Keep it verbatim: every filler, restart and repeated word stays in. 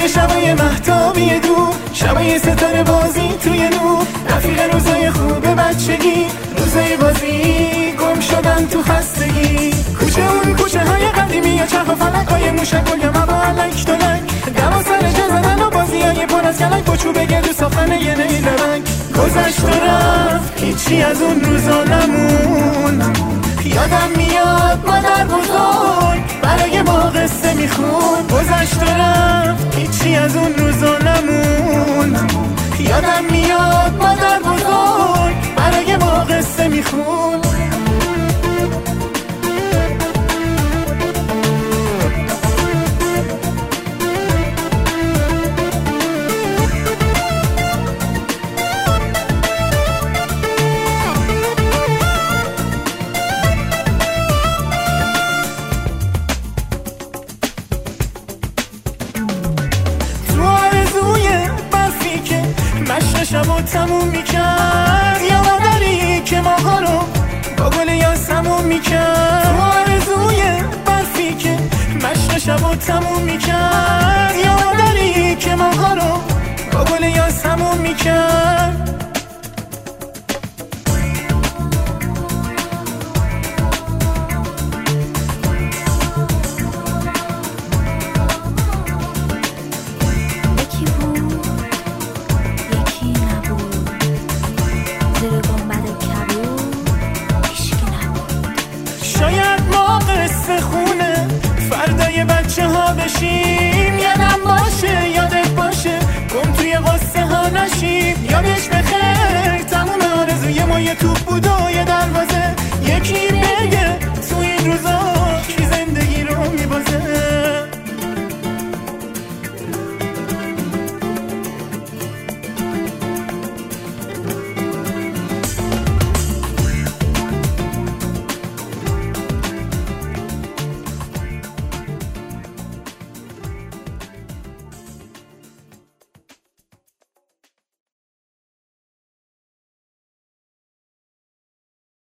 توی شبای مهتابی دور، شبای ستاره بازی توی نور، رفیق روزای خوب بچگی، روزای بازی گم شدن تو خستگی. کوچه اون کوچه های قدیمی یا چرخ و فلک های موشک و یما با علک دلک، دما سر جا زدن و بازی های پر از کلک با چوب گردو ساختن یه نیلمک. گذشت و رفت هیچی از اون روزا نمون، یادم میاد مادر بزرگ برای ما قصه میخون. گذشت و رفت هیچی از اون روزا نمون، یادم میاد مادر بزرگ برای ما قصه میخون. شبا تموم میکرد یا مادری که ماها رو با گل یاسمون میکرد. تو آرزوی برفی که مشق شبا تموم میکرد یا مادری که ماها رو با گل یاسمون میکرد. شاید ما قصه خونه فردای بچه ها بشیم، یادم باشه یادت باشه گم توی قصه ها نشیم. یادش بخیر تموم آرزوی ما یه توپ بود